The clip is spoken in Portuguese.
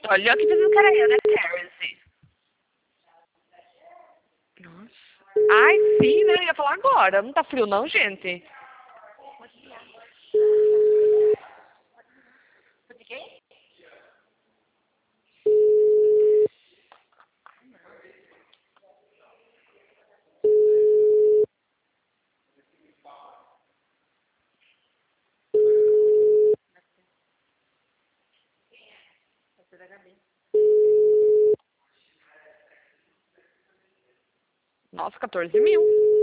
Olha que dizendo que era eu, né, Terence? Nossa. Ai, sim, né? Eu ia falar agora. Não tá frio não, gente? Nossa, 14 mil.